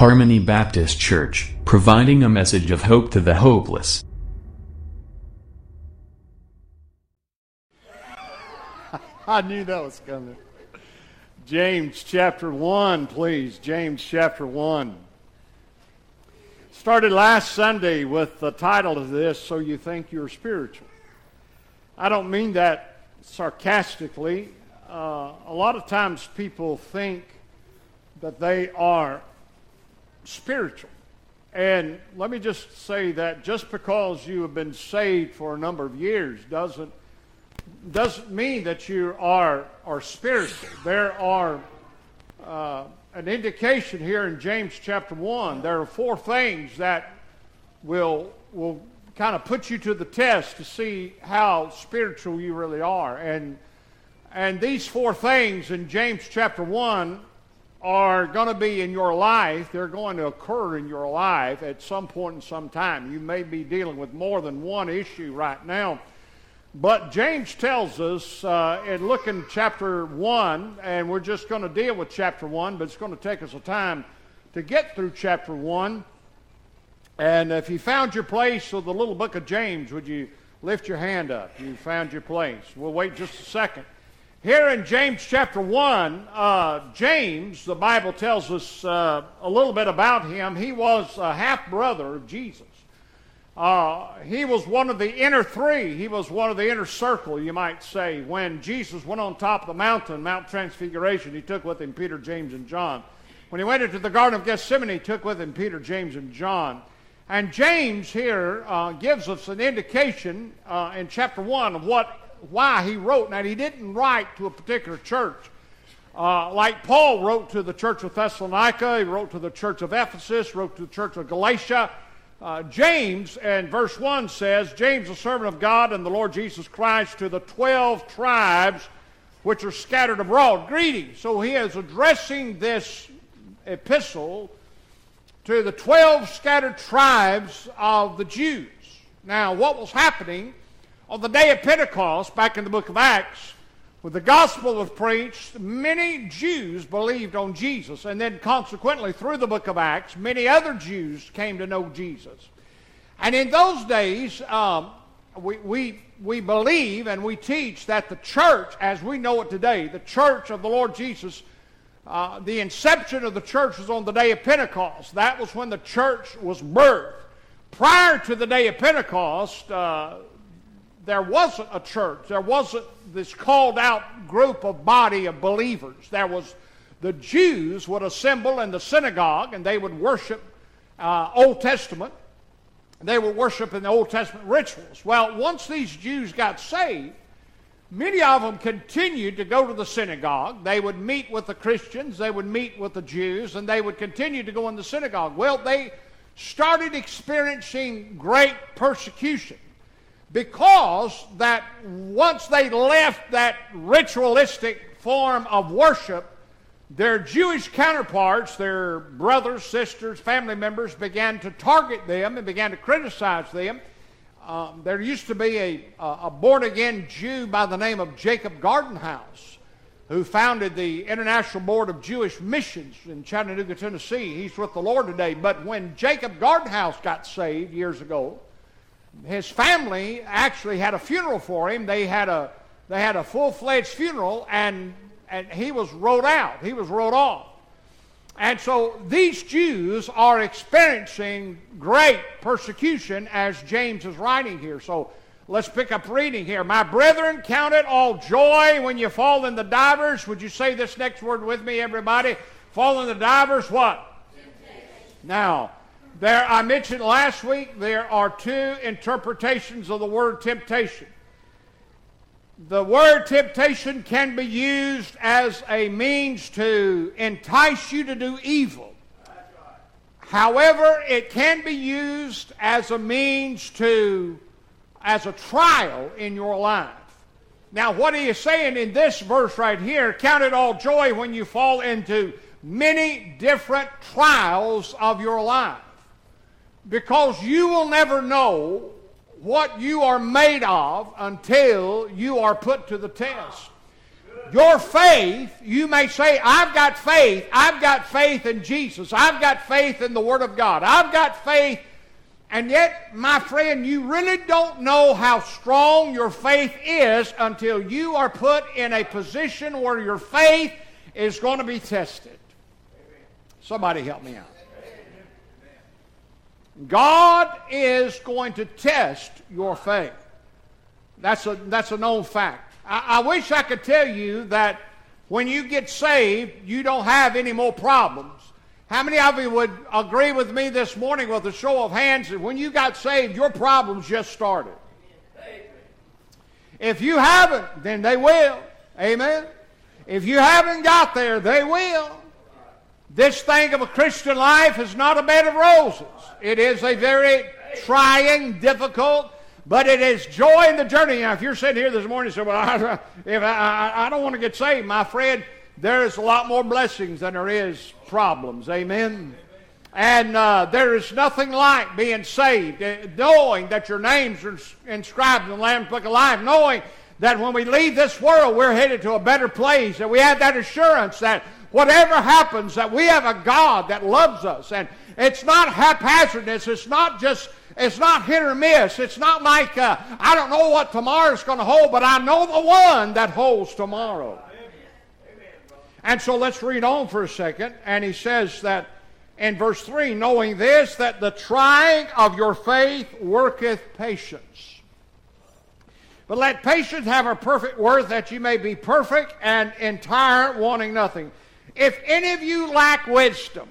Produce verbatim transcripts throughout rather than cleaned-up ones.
Harmony Baptist Church, providing a message of hope to the hopeless. I knew that was coming. James chapter one, please. James chapter one. Started last Sunday with the title of this, So You Think You're Spiritual. I don't mean that sarcastically. Uh, a lot of times people think that they are spiritual. And let me just say that just because you have been saved for a number of years doesn't doesn't mean that you are are spiritual. There are uh, an indication here in James chapter one. There are four things that will will kind of put you to the test to see how spiritual you really are. And and these four things in James chapter one are going to be in your life. They're going to occur in your life at some point in some time. You may be dealing with more than one issue right now. But James tells us, uh, and look in chapter one, and we're just going to deal with chapter one, but it's going to take us a time to get through chapter one. And if you found your place with the little book of James, would you lift your hand up? You found your place. We'll wait just a second. Here in James chapter one, uh, James, the Bible tells us uh, a little bit about him. He was a half-brother of Jesus. Uh, he was one of the inner three. He was one of the inner circle, you might say. When Jesus went on top of the mountain, Mount Transfiguration, he took with him Peter, James, and John. When he went into the Garden of Gethsemane, he took with him Peter, James, and John. And James here uh, gives us an indication uh, in chapter one of what why he wrote. Now, he didn't write to a particular church. Uh, like Paul wrote to the church of Thessalonica, he wrote to the church of Ephesus, wrote to the church of Galatia. Uh, James, and verse one says, James, a servant of God and the Lord Jesus Christ, to the twelve tribes which are scattered abroad. Greetings. So he is addressing this epistle to the twelve scattered tribes of the Jews. Now, what was happening on the day of Pentecost, back in the book of Acts, when the gospel was preached, many Jews believed on Jesus. And then consequently, through the book of Acts, many other Jews came to know Jesus. And in those days, um, we, we, we believe and we teach that the church, as we know it today, the church of the Lord Jesus, uh, the inception of the church was on the day of Pentecost. That was when the church was birthed. Prior to the day of Pentecost, uh, there wasn't a church. There wasn't this called out group of body of believers. There was the Jews would assemble in the synagogue and they would worship uh, Old Testament. They would worship in the Old Testament rituals. Well, once these Jews got saved, many of them continued to go to the synagogue. They would meet with the Christians. They would meet with the Jews, and they would continue to go in the synagogue. Well, they started experiencing great persecution, because that once they left that ritualistic form of worship, their Jewish counterparts, their brothers, sisters, family members, began to target them and began to criticize them. Um, there used to be a, a born-again Jew by the name of Jacob Gardenhouse, who founded the International Board of Jewish Missions in Chattanooga, Tennessee. He's with the Lord today. But when Jacob Gardenhouse got saved years ago, his family actually had a funeral for him. They had a they had a full-fledged funeral, and and he was rode out. He was rode off. And so these Jews are experiencing great persecution as James is writing here. So let's pick up reading here. My brethren, count it all joy when you fall in the divers. Would you say this next word with me, everybody? Fall in the divers, what? Temptation. Now, There, I mentioned last week, there are two interpretations of the word temptation. The word temptation can be used as a means to entice you to do evil. However, it can be used as a means to, as a trial in your life. Now, what he is saying in this verse right here, count it all joy when you fall into many different trials of your life. Because you will never know what you are made of until you are put to the test. Your faith, you may say, I've got faith. I've got faith in Jesus. I've got faith in the Word of God. I've got faith. And yet, my friend, you really don't know how strong your faith is until you are put in a position where your faith is going to be tested. Somebody help me out. God is going to test your faith. That's a, that's a known fact. I, I wish I could tell you that when you get saved, you don't have any more problems. How many of you would agree with me this morning with a show of hands that when you got saved, your problems just started? If you haven't, then they will. Amen? If you haven't got there, they will. This thing of a Christian life is not a bed of roses. It is a very trying, difficult, but it is joy in the journey. Now, if you're sitting here this morning and say, well, I, if I, I, I don't want to get saved, my friend, there is a lot more blessings than there is problems. Amen? And uh, there is nothing like being saved, knowing that your names are inscribed in the Lamb's Book of Life, knowing that when we leave this world, we're headed to a better place, that we have that assurance that whatever happens, that we have a God that loves us. And it's not haphazardness. It's not just, it's not hit or miss. It's not like, uh, I don't know what tomorrow's going to hold, but I know the one that holds tomorrow. And so let's read on for a second. And he says that in verse three, knowing this, that the trying of your faith worketh patience. But let patience have her perfect worth, that you may be perfect and entire, wanting nothing. If any of you lack wisdom,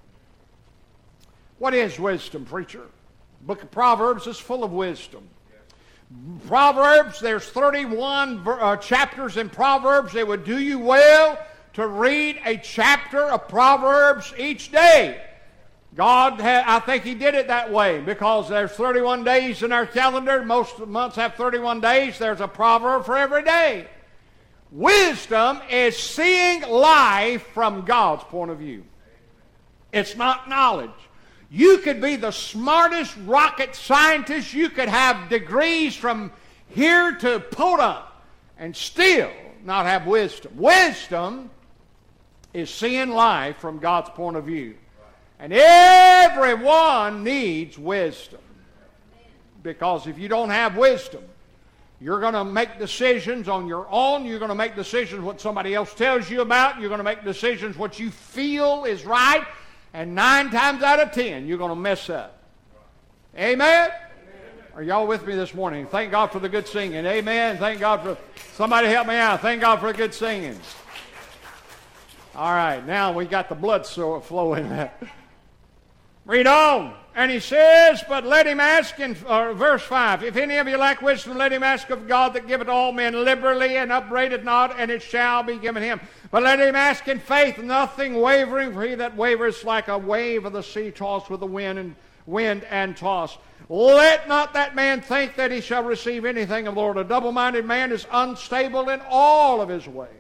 what is wisdom, preacher? The book of Proverbs is full of wisdom. Proverbs, there's thirty-one uh, chapters in Proverbs. It would do you well to read a chapter of Proverbs each day. God, had, I think He did it that way because there's thirty-one days in our calendar. Most months have thirty-one days. There's a proverb for every day. Wisdom is seeing life from God's point of view. It's not knowledge. You could be the smartest rocket scientist. You could have degrees from here to Podunk and still not have wisdom. Wisdom is seeing life from God's point of view. And everyone needs wisdom. Because if you don't have wisdom, you're going to make decisions on your own. You're going to make decisions what somebody else tells you about. You're going to make decisions what you feel is right. And nine times out of ten, you're going to mess up. Amen? Are y'all with me this morning? Thank God for the good singing. Amen. Thank God for... Somebody help me out. Thank God for the good singing. All right. Now we got the blood so flowing. Read on. And he says, but let him ask in uh, verse five, if any of you lack wisdom, let him ask of God that giveth all men liberally and upbraideth not, and it shall be given him. But let him ask in faith, nothing wavering, for he that wavereth like a wave of the sea tossed with the wind and wind and tossed. Let not that man think that he shall receive anything of the Lord. A double-minded man is unstable in all of his ways.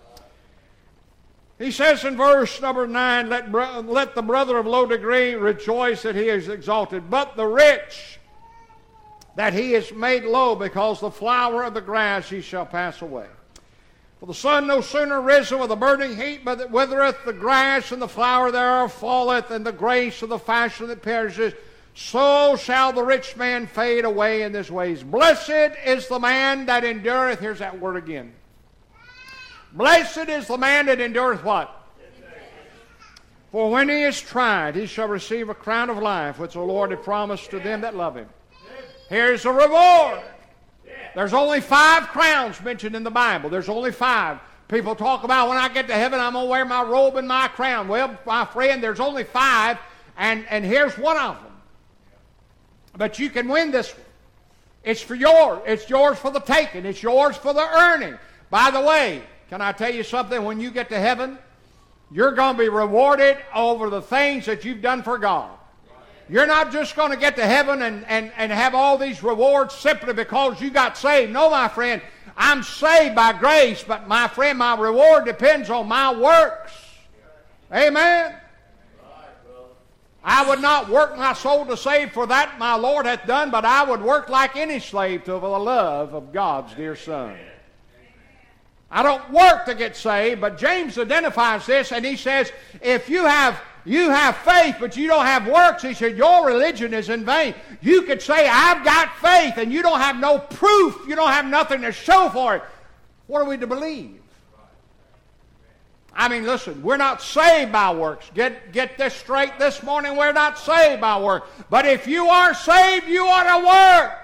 He says in verse number nine, let, bro- let the brother of low degree rejoice that he is exalted, but the rich that he is made low, because the flower of the grass he shall pass away. For the sun no sooner risen with a burning heat, but that withereth the grass, and the flower thereof falleth, and the grace of the fashion that perishes. So shall the rich man fade away in his ways. Blessed is the man that endureth. Here's that word again. Blessed is the man that endureth what? For when he is tried, he shall receive a crown of life, which the Lord hath promised to them that love him. Here's a reward. There's only five crowns mentioned in the Bible. There's only five. People talk about when I get to heaven, I'm going to wear my robe and my crown. Well, my friend, there's only five, and, and here's one of them. But you can win this one. It's for yours. It's yours for the taking. It's yours for the earning. By the way, can I tell you something? When you get to heaven, you're going to be rewarded over the things that you've done for God. You're not just going to get to heaven and, and, and have all these rewards simply because you got saved. No, my friend, I'm saved by grace, but my friend, my reward depends on my works. Amen? I would not work my soul to save, for that my Lord hath done, but I would work like any slave to the love of God's dear Son. I don't work to get saved, but James identifies this, and he says, if you have you have faith, but you don't have works, he said, your religion is in vain. You could say, I've got faith, and you don't have no proof. You don't have nothing to show for it. What are we to believe? I mean, listen, we're not saved by works. Get, get this straight this morning. We're not saved by works. But if you are saved, you ought to work.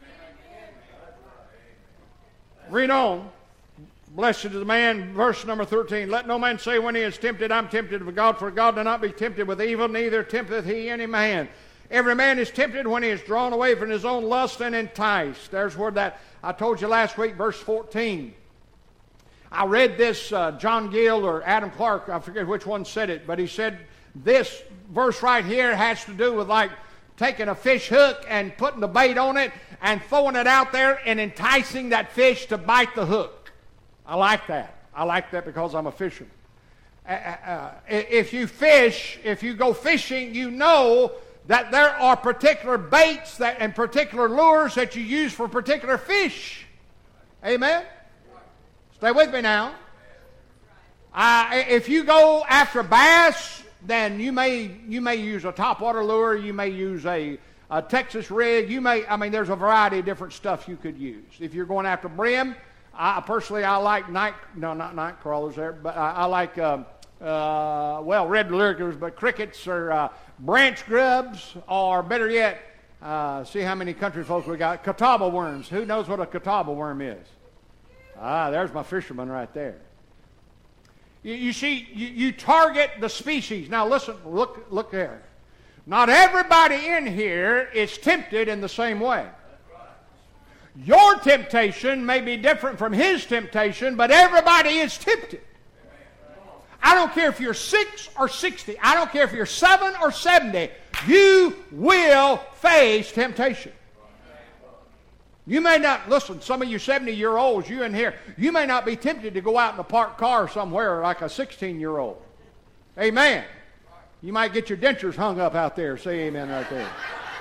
Read on. Blessed is the man, verse number thirteen. Let no man say when he is tempted, I'm tempted of God, for God does not be tempted with evil, neither tempteth he any man. Every man is tempted when he is drawn away from his own lust and enticed. There's where that, I told you last week, verse fourteen. I read this, uh, John Gill or Adam Clark, I forget which one said it, but he said this verse right here has to do with like taking a fish hook and putting the bait on it and throwing it out there and enticing that fish to bite the hook. I like that. I like that because I'm a fisherman. Uh, uh, if you fish, if you go fishing, you know that there are particular baits that and particular lures that you use for particular fish. Amen? Stay with me now. Uh, if you go after bass, then you may you may use a topwater lure. You may use a, a Texas rig. You may. I mean, there's a variety of different stuff you could use. If you're going after brim, I personally I like night no not night crawlers there, but I, I like um, uh, well red lurkers, but crickets or uh, branch grubs, or better yet, uh, see how many country folks we got. Catawba worms. Who knows what a catawba worm is? Ah, there's my fisherman right there. You, you see, you, you target the species. Now listen, look, look there. Not everybody in here is tempted in the same way. Your temptation may be different from his temptation, but everybody is tempted. I don't care if you're six or sixty. I don't care if you're seven or seventy. You will face temptation. You may not, listen, some of you seventy-year-olds, you in here, you may not be tempted to go out in a parked car somewhere like a sixteen-year-old. Amen. You might get your dentures hung up out there. Say amen right there.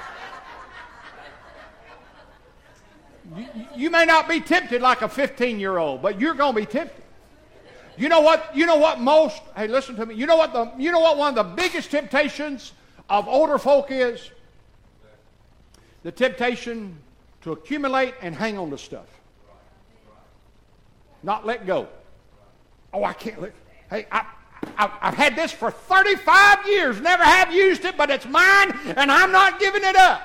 You, you may not be tempted like a fifteen-year-old, but you're going to be tempted. You know what? You know what most? Hey, listen to me. You know what the? You know what one of the biggest temptations of older folk is? The temptation to accumulate and hang on to stuff, not let go. Oh, I can't let. Hey, I, I, I've had this for thirty-five years. Never have used it, but it's mine, and I'm not giving it up.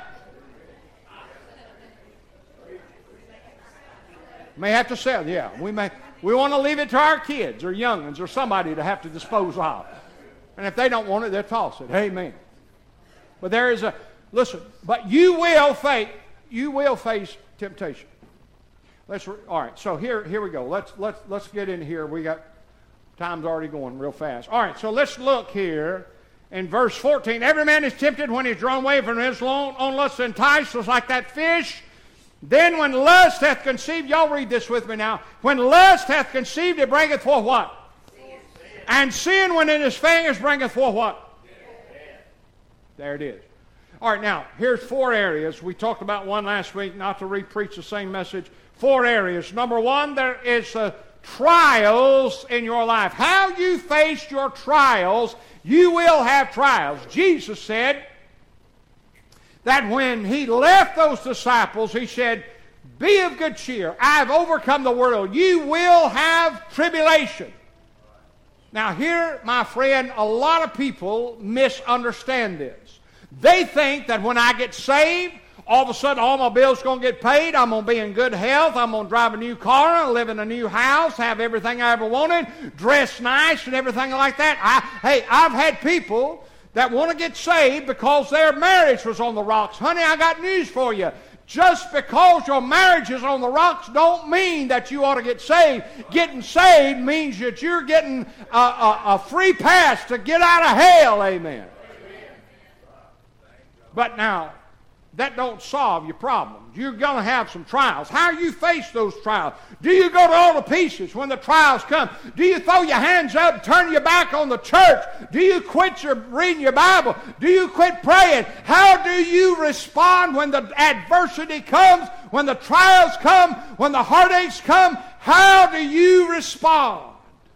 May have to sell, yeah. We may we want to leave it to our kids or young'uns or somebody to have to dispose of. And if they don't want it, they'll toss it. Amen. But there is a listen, but you will face you will face temptation. Let's re, all right, so here here we go. Let's let's let's get in here. We got time's already going real fast. All right, so let's look here in verse fourteen. Every man is tempted when he's drawn away from his own lust and enticed, just like that fish. Then when lust hath conceived, y'all read this with me now. When lust hath conceived, it bringeth forth what? Sin. And sin, when in his fingers, bringeth forth what? Sin. There it is. All right, now, here's four areas. We talked about one last week, not to re-preach the same message. Four areas. Number one, there is uh, trials in your life. How you face your trials, you will have trials. Jesus said that when he left those disciples, he said, be of good cheer. I have overcome the world. You will have tribulation. Now here, my friend, a lot of people misunderstand this. They think that when I get saved, all of a sudden all my bills are going to get paid. I'm going to be in good health. I'm going to drive a new car, live in a new house, have everything I ever wanted, dress nice and everything like that. I, hey, I've had people that want to get saved because their marriage was on the rocks. Honey, I got news for you. Just because your marriage is on the rocks don't mean that you ought to get saved. Getting saved means that you're getting a, a, a free pass to get out of hell. Amen. But now, that don't solve your problems. You're going to have some trials. How you face those trials? Do you go to all the pieces when the trials come? Do you throw your hands up and turn your back on the church? Do you quit your reading your Bible? Do you quit praying? How do you respond when the adversity comes, when the trials come, when the heartaches come? How do you respond?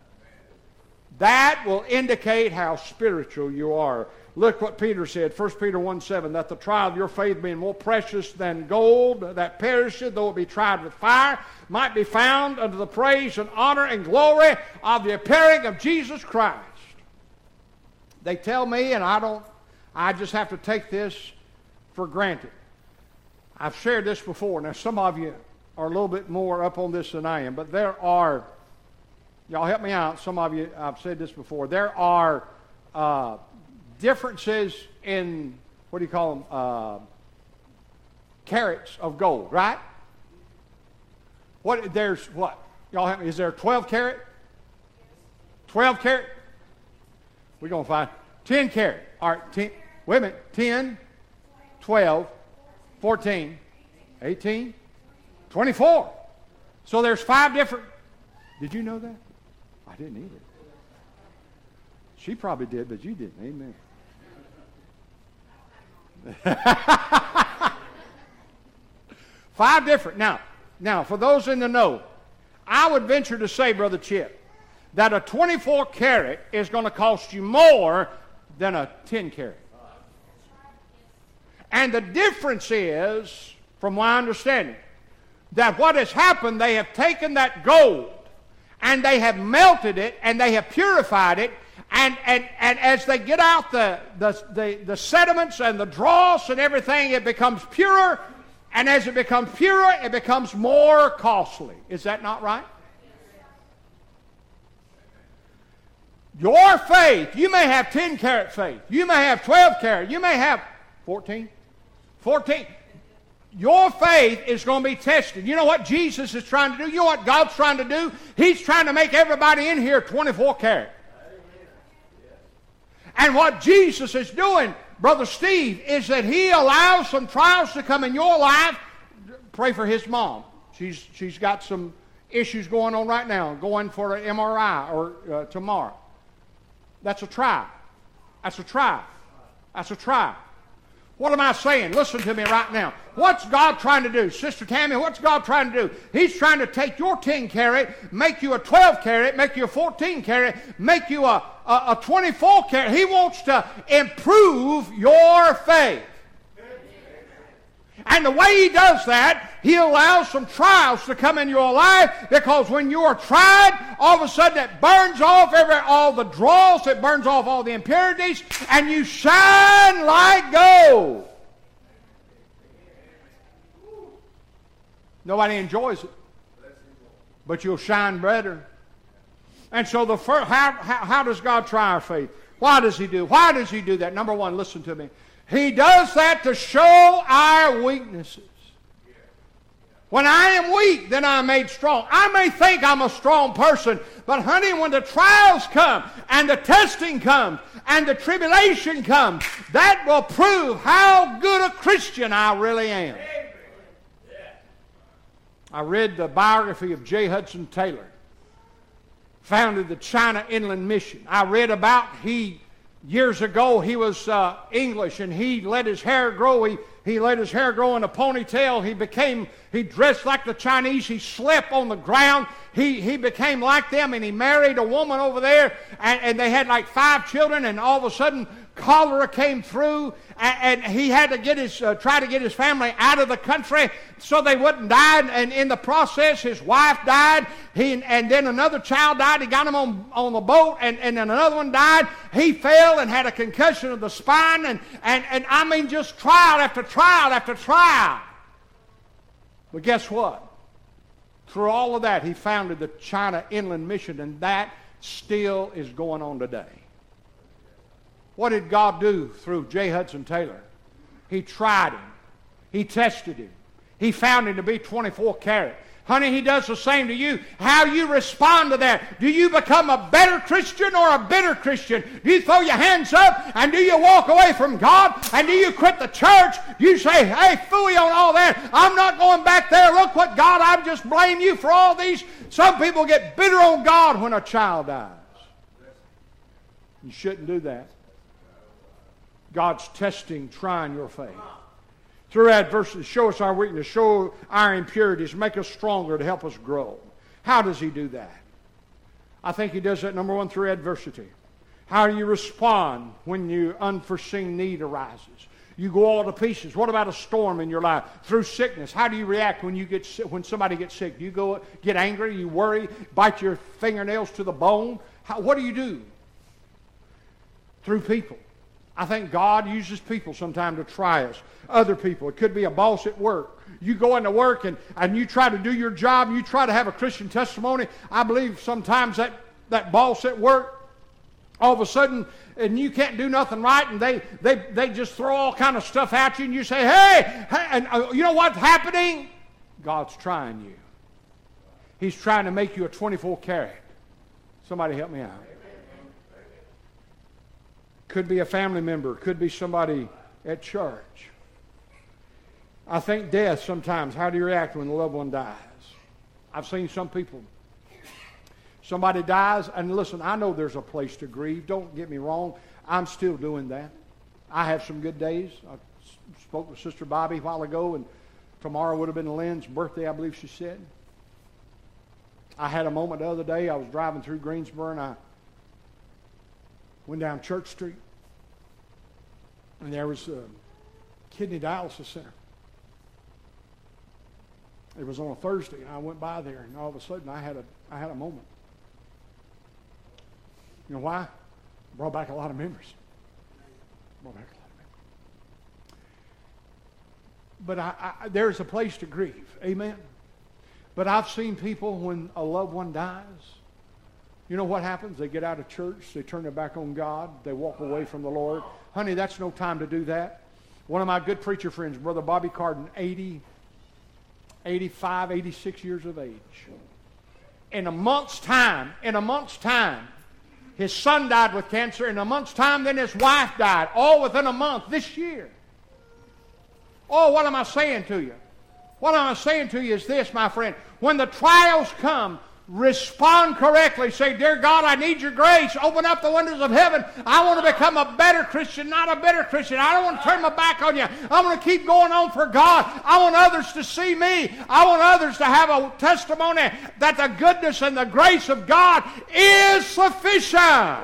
That will indicate how spiritual you are. Look what Peter said, First Peter one seven, that the trial of your faith being more precious than gold, that perisheth, though it be tried with fire, might be found unto the praise and honor and glory of the appearing of Jesus Christ. They tell me, and I don't, I just have to take this for granted. I've shared this before. Now, some of you are a little bit more up on this than I am, but there are, y'all help me out, some of you, I've said this before, there are uh, differences in, what do you call them, uh, carats of gold, right? What, there's what? Y'all help me, is there twelve carat? twelve carat? We're going to find ten carat. All right, ten, wait a minute, ten, twelve, fourteen, eighteen, twenty-four. So there's five different. Did you know that? I didn't either. She probably did, but you didn't. Amen. Five different. Now, now, for those in the know, I would venture to say, Brother Chip, that a twenty-four carat is going to cost you more than a ten carat. And the difference is, from my understanding, that what has happened, they have taken that gold and they have melted it and they have purified it, and, and, and as they get out the, the, the, the sediments and the dross and everything, it becomes purer, and as it becomes purer, it becomes more costly. Is that not right? Your faith, you may have ten carat faith, you may have twelve carat, you may have fourteen, fourteen. Your faith is going to be tested. You know what Jesus is trying to do? You know what God's trying to do? He's trying to make everybody in here twenty-four carat. And what Jesus is doing, Brother Steve, is that He allows some trials to come in your life. Pray for his mom. She's, she's got some issues going on right now, going for an M R I or uh, tomorrow. That's a trial. That's a trial. That's a trial. What am I saying? Listen to me right now. What's God trying to do? Sister Tammy, what's God trying to do? He's trying to take your ten carat, make you a twelve carat, make you a fourteen carat, make you a, a, a twenty-four carat. He wants to improve your faith. And the way He does that, He allows some trials to come in your life, because when you are tried, all of a sudden it burns off every, all the dross, it burns off all the impurities, and you shine like gold. Nobody enjoys it, but you'll shine better. And so the first, how, how, how does God try our faith? Why does He do? Why does He do that? Number one, listen to me. He does that to show our weaknesses. When I am weak, then I am made strong. I may think I'm a strong person, but honey, when the trials come, and the testing comes, and the tribulation comes, that will prove how good a Christian I really am. I read the biography of J. Hudson Taylor, founded the China Inland Mission. I read about he... Years ago, he was uh, English, and he let his hair grow. He, he let his hair grow in a ponytail. He became, he dressed like the Chinese. He slept on the ground. He, he became like them, and he married a woman over there, and, and they had like five children, and all of a sudden, cholera came through, and, and he had to get his, uh, try to get his family out of the country so they wouldn't die, and in the process, his wife died, he, and then another child died. He got him on, on the boat, and, and then another one died. He fell and had a concussion of the spine, and, and, and I mean just trial after trial after trial. But guess what? Through all of that, he founded the China Inland Mission, and that still is going on today. What did God do through J. Hudson Taylor? He tried him. He tested him. He found him to be twenty-four carat. Honey, He does the same to you. How you respond to that. Do you become a better Christian or a bitter Christian? Do you throw your hands up and do you walk away from God? And do you quit the church? You say, hey, phooey on all that. I'm not going back there. Look what God, I just blame you for all these. Some people get bitter on God when a child dies. You shouldn't do that. God's testing, trying your faith. Through adversity, show us our weakness, show our impurities, make us stronger to help us grow. How does he do that? I think he does that, number one, through adversity. How do you respond when your unforeseen need arises? You go all to pieces. What about a storm in your life? Through sickness, how do you react when you get sick, when somebody gets sick? Do you go get angry? You worry? Bite your fingernails to the bone? How, what do you do? Through people. I think God uses people sometimes to try us. Other people. It could be a boss at work. You go into work and, and you try to do your job and you try to have a Christian testimony. I believe sometimes that, that boss at work, all of a sudden, and you can't do nothing right, and they, they, they just throw all kind of stuff at you, and you say, hey, hey and uh, you know what's happening? God's trying you. He's trying to make you a twenty-four carat. Somebody help me out. Could be a family member. Could be somebody at church. I think death sometimes. How do you react when a loved one dies? I've seen some people. Somebody dies, and listen, I know there's a place to grieve. Don't get me wrong. I'm still doing that. I have some good days. I spoke with Sister Bobby a while ago, and tomorrow would have been Lynn's birthday, I believe she said. I had a moment the other day. I was driving through Greensboro, and I went down Church Street, and there was a kidney dialysis center. It was on a Thursday, and I went by there, and all of a sudden I had a I had a moment. You know why? Brought back a lot of memories. Brought back a lot of memories. But I, I, there's a place to grieve. Amen. But I've seen people when a loved one dies, you know what happens? They get out of church, they turn their back on God, they walk away from the Lord. Honey, that's no time to do that. One of my good preacher friends, Brother Bobby Carden, eighty, eighty-five, eighty-six years of age. In a month's time, in a month's time, his son died with cancer. In a month's time, then his wife died. All within a month this year. Oh, what am I saying to you? What am I saying to you is this, my friend. When the trials come, respond correctly. Say, dear God, I need your grace. Open up the windows of heaven. I want to become a better Christian, not a better Christian. I don't want to turn my back on you. I want to keep going on for God. I want others to see me. I want others to have a testimony that the goodness and the grace of God is sufficient.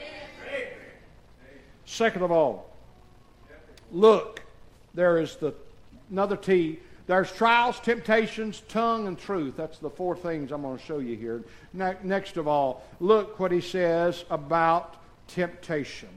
Second of all, look, there is the another T. There's trials, temptations, tongue, and truth. That's the four things I'm going to show you here. Ne- next of all, look what he says about temptation.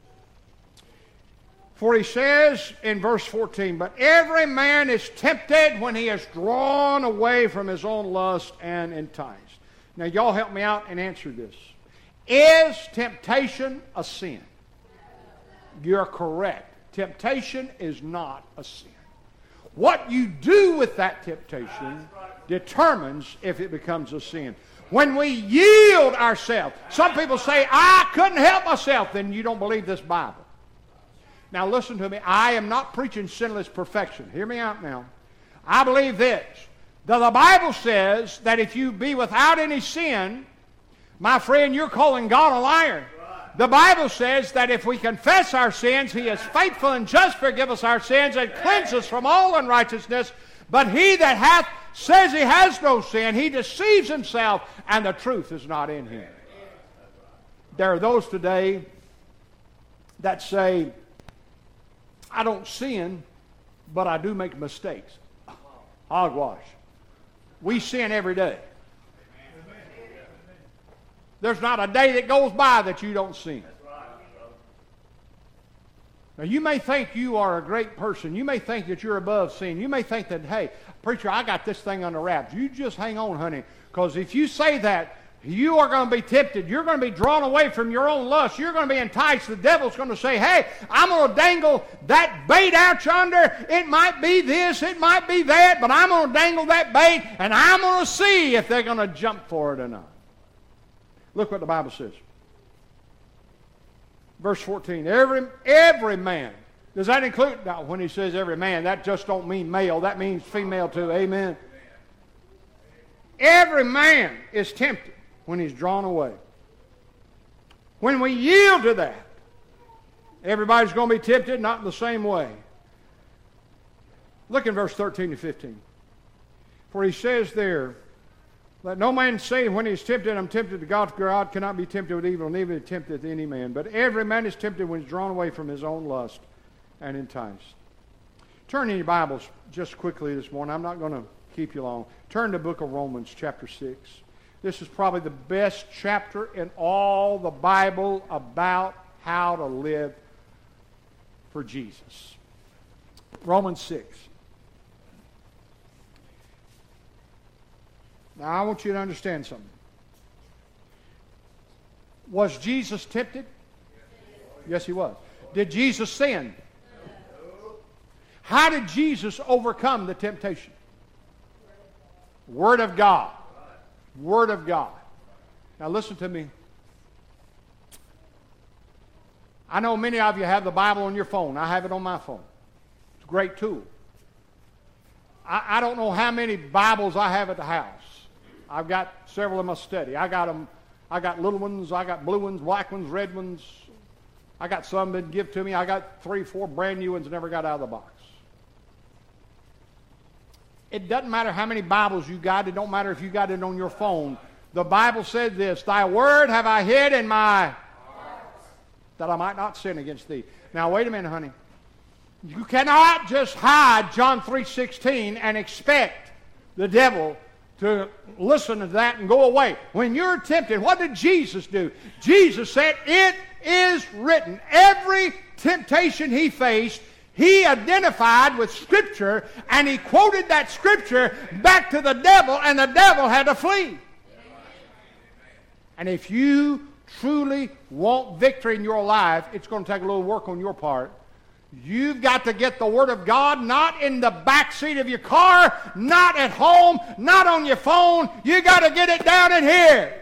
For he says in verse fourteen, but every man is tempted when he is drawn away from his own lust and enticed. Now, y'all help me out and answer this. Is temptation a sin? You're correct. Temptation is not a sin. What you do with that temptation determines if it becomes a sin. When we yield ourselves, some people say, I couldn't help myself, then you don't believe this Bible. Now listen to me. I am not preaching sinless perfection. Hear me out now. I believe this. That the Bible says that if you be without any sin, my friend, you're calling God a liar. The Bible says that if we confess our sins, He is faithful and just to forgive us our sins and cleanse us from all unrighteousness. But he that hath says he has no sin, he deceives himself, and the truth is not in him. There are those today that say, I don't sin, but I do make mistakes. Hogwash. We sin every day. There's not a day that goes by that you don't sin. Now, you may think you are a great person. You may think that you're above sin. You may think that, hey, preacher, I got this thing under wraps. You just hang on, honey, because if you say that, you are going to be tempted. You're going to be drawn away from your own lust. You're going to be enticed. The devil's going to say, hey, I'm going to dangle that bait out yonder. It might be this, it might be that, but I'm going to dangle that bait, and I'm going to see if they're going to jump for it or not. Look what the Bible says. Verse fourteen, every, every man. Does that include, now when he says every man, that just don't mean male. That means female too. Amen. Every man is tempted when he's drawn away. When we yield to that, everybody's going to be tempted, not in the same way. Look in verse thirteen to fifteen. For he says there, Let no man say when he is tempted, I'm tempted to God. God cannot be tempted with evil, neither tempteth any man. But every man is tempted when he's drawn away from his own lust and enticed. Turn in your Bibles just quickly this morning. I'm not going to keep you long. Turn to the book of Romans chapter six. This is probably the best chapter in all the Bible about how to live for Jesus. Romans six. Now, I want you to understand something. Was Jesus tempted? Yes, he was. Did Jesus sin? How did Jesus overcome the temptation? Word of God. Word of God. Now, listen to me. I know many of you have the Bible on your phone. I have it on my phone. It's a great tool. I, I don't know how many Bibles I have at the house. I've got several in my study. I got them. I got little ones. I got blue ones, black ones, red ones. I got some that give to me. I got three, four brand new ones that never got out of the box. It doesn't matter how many Bibles you got. It don't matter if you got it on your phone. The Bible said this, Thy word have I hid in my heart, that I might not sin against thee. Now, wait a minute, honey. You cannot just hide John three sixteen and expect the devil to listen to that and go away. When you're tempted, what did Jesus do? Jesus said, it is written. Every temptation he faced, he identified with Scripture, and he quoted that Scripture back to the devil, and the devil had to flee. And if you truly want victory in your life, it's going to take a little work on your part. You've got to get the Word of God not in the back seat of your car, not at home, not on your phone. You've got to get it down in here.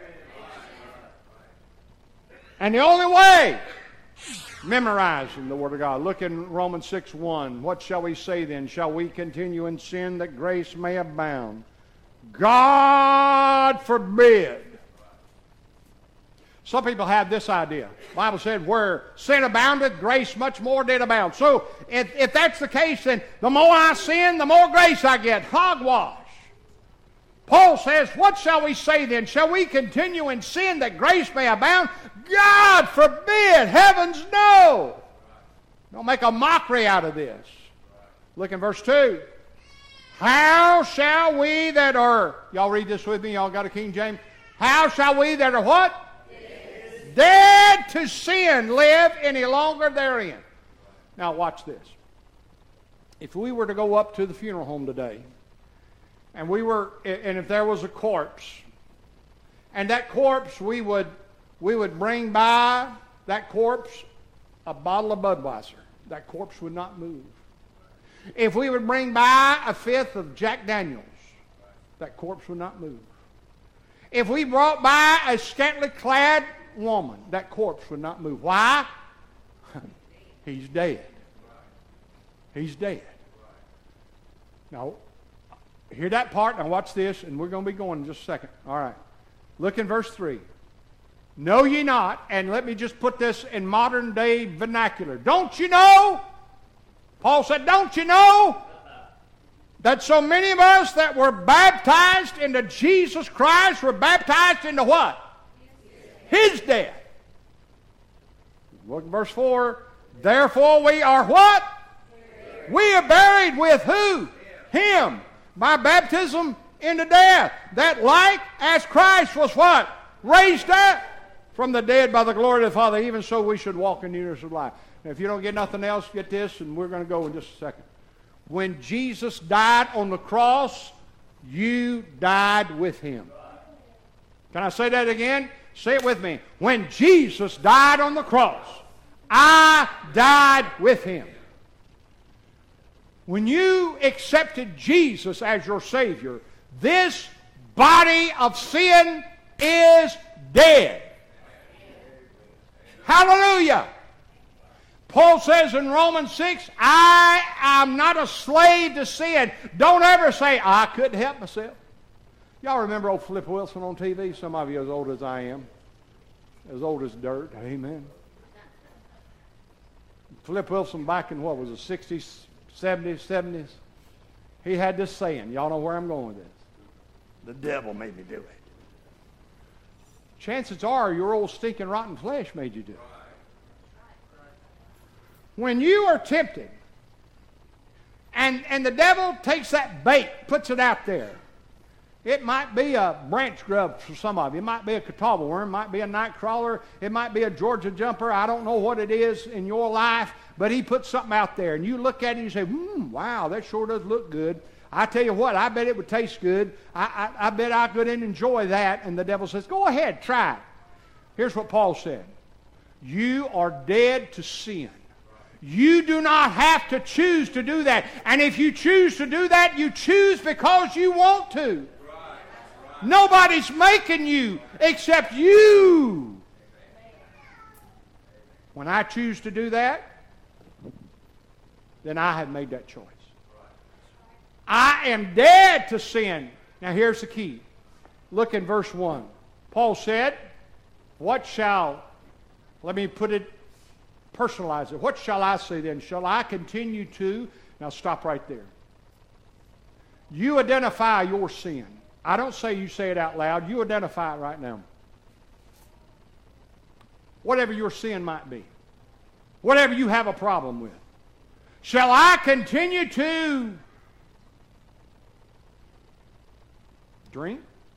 And the only way, memorizing the Word of God. Look in Romans six one. What shall we say then? Shall we continue in sin that grace may abound? God forbid. Some people have this idea. The Bible said, where sin abounded, grace much more did abound. So, if, if that's the case, then the more I sin, the more grace I get. Hogwash. Paul says, what shall we say then? Shall we continue in sin that grace may abound? God forbid. Heavens no. Don't make a mockery out of this. Look in verse two. How shall we that are... Y'all read this with me. Y'all got a King James? How shall we that are what? Dead to sin live any longer therein. Now watch this. If we were to go up to the funeral home today, and we were, and if there was a corpse, and that corpse we would we would bring by that corpse a bottle of Budweiser, that corpse would not move. If we would bring by a fifth of Jack Daniels, that corpse would not move. If we brought by a scantily clad woman, that corpse would not move. Why? He's dead. He's dead. Now, hear that part. Now watch this, and we're going to be going in just a second. All right. Look in verse three. Know ye not, and let me just put this in modern day vernacular. Don't you know? Paul said, don't you know that so many of us that were baptized into Jesus Christ were baptized into what? His death. Look at verse four. Therefore we are what? We are buried with who? Him. By baptism into death. That like as Christ was what? Raised up from the dead by the glory of the Father. Even so we should walk in newness of life. Now if you don't get nothing else, get this, and we're going to go in just a second. When Jesus died on the cross, you died with Him. Can I say that again? Say it with me. When Jesus died on the cross, I died with Him. When you accepted Jesus as your Savior, this body of sin is dead. Hallelujah. Paul says in Romans six, I am not a slave to sin. Don't ever say, I couldn't help myself. Y'all remember old Flip Wilson on T V? Some of you as old as I am. As old as dirt. Amen. Flip Wilson back in what was it, sixties, seventies, seventies? He had this saying. Y'all know where I'm going with this. The devil made me do it. Chances are your old stinking rotten flesh made you do it. When you are tempted, and, and the devil takes that bait, puts it out there. It might be a branch grub for some of you. It might be a catawba worm. It might be a night crawler. It might be a Georgia jumper. I don't know what it is in your life, but he puts something out there. And you look at it and you say, hmm, wow, that sure does look good. I tell you what, I bet it would taste good. I, I, I bet I could enjoy that. And the devil says, go ahead, try it. Here's what Paul said. You are dead to sin. You do not have to choose to do that. And if you choose to do that, you choose because you want to. Nobody's making you except you. When I choose to do that, then I have made that choice. I am dead to sin. Now here's the key. Look in verse one. Paul said, what shall, let me put it, personalize it. What shall I say then? Shall I continue to, now stop right there. You identify your sin. I don't say you say it out loud. You identify it right now. Whatever your sin might be. Whatever you have a problem with. Shall I continue to drink?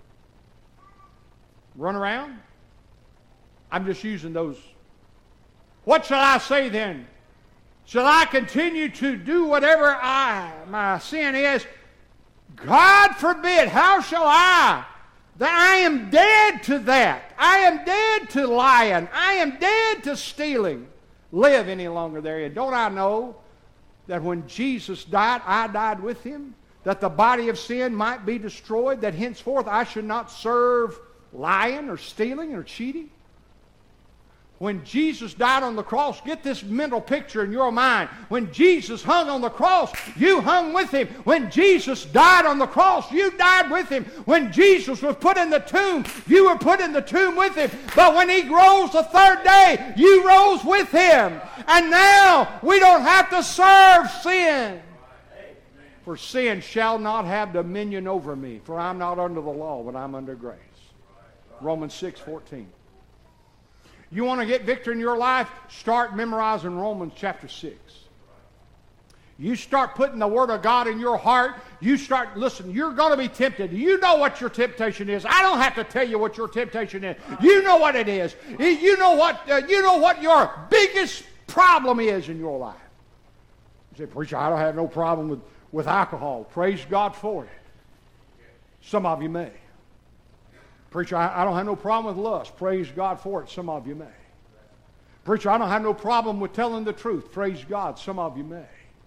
Run around? I'm just using those. What shall I say then? Shall I continue to do whatever I my sin is? God forbid. How shall I? That I am dead to that. I am dead to lying. I am dead to stealing. Live any longer therein. Don't I know that when Jesus died, I died with him? That the body of sin might be destroyed, that henceforth I should not serve lying or stealing or cheating? When Jesus died on the cross, get this mental picture in your mind. When Jesus hung on the cross, you hung with him. When Jesus died on the cross, you died with him. When Jesus was put in the tomb, you were put in the tomb with him. But when he rose the third day, you rose with him. And now we don't have to serve sin. For sin shall not have dominion over me. For I'm not under the law, but I'm under grace. Romans six fourteen. You want to get victory in your life? Start memorizing Romans chapter six. You start putting the Word of God in your heart. You start, listen, you're going to be tempted. You know what your temptation is. I don't have to tell you what your temptation is. You know what it is. You know what, uh, you know what your biggest problem is in your life. You say, preacher, I don't have no problem with, with alcohol. Praise God for it. Some of you may. Preacher, I, I don't have no problem with lust. Praise God for it. Some of you may. Preacher, I don't have no problem with telling the truth. Praise God. Some of you may.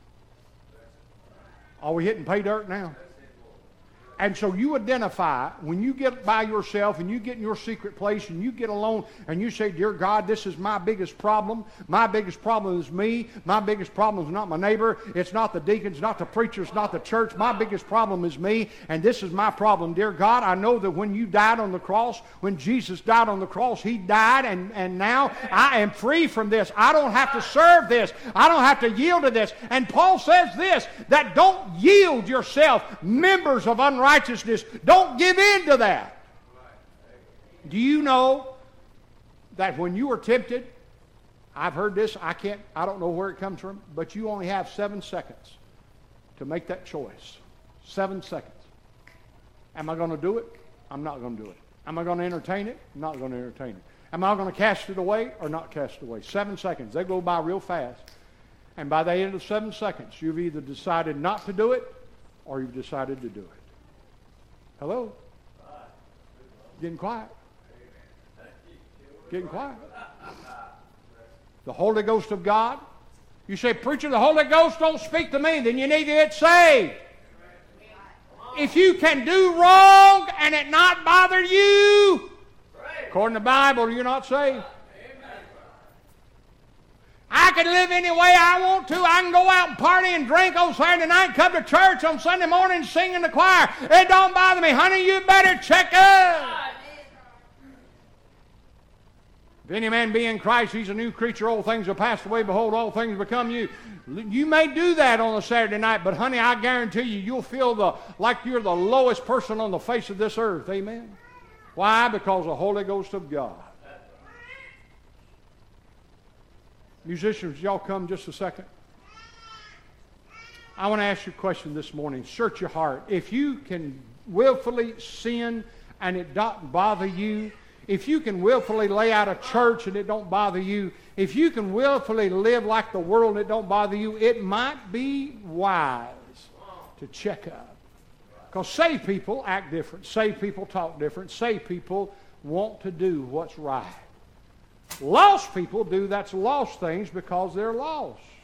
Are we hitting pay dirt now? And so you identify, when you get by yourself and you get in your secret place and you get alone and you say, dear God, this is my biggest problem. My biggest problem is me. My biggest problem is not my neighbor. It's not the deacons, not the preachers, not the church. My biggest problem is me, and this is my problem. Dear God, I know that when you died on the cross, when Jesus died on the cross, he died, and, and now I am free from this. I don't have to serve this. I don't have to yield to this. And Paul says this, that don't yield yourself members of unrighteousness. Righteousness. Don't give in to that. Do you know that when you are tempted, I've heard this, I can't, I don't know where it comes from, but you only have seven seconds to make that choice. Seven seconds. Am I going to do it? I'm not going to do it. Am I going to entertain it? I'm not going to entertain it. Am I going to cast it away or not cast it away? Seven seconds. They go by real fast. And by the end of seven seconds, you've either decided not to do it or you've decided to do it. Hello? Getting quiet. Getting quiet. The Holy Ghost of God. You say, preacher, the Holy Ghost don't speak to me. Then you need to get saved. If you can do wrong and it not bother you, according to the Bible, you're not saved. I can live any way I want to. I can go out and party and drink on Saturday night, come to church on Sunday morning, sing in the choir. It don't bother me. Honey, you better check up. If any man be in Christ, he's a new creature. Old things are passed away. Behold, all things become new. You may do that on a Saturday night, but honey, I guarantee you, you'll feel the, like you're the lowest person on the face of this earth. Amen? Why? Because the Holy Ghost of God. Musicians, y'all come just a second. I want to ask you a question this morning. Search your heart. If you can willfully sin and it doesn't bother you, if you can willfully lay out a church and it don't bother you, if you can willfully live like the world and it don't bother you, it might be wise to check up. Because saved people act different. Saved people talk different. Saved people want to do what's right. Lost people do that's lost things because they're lost.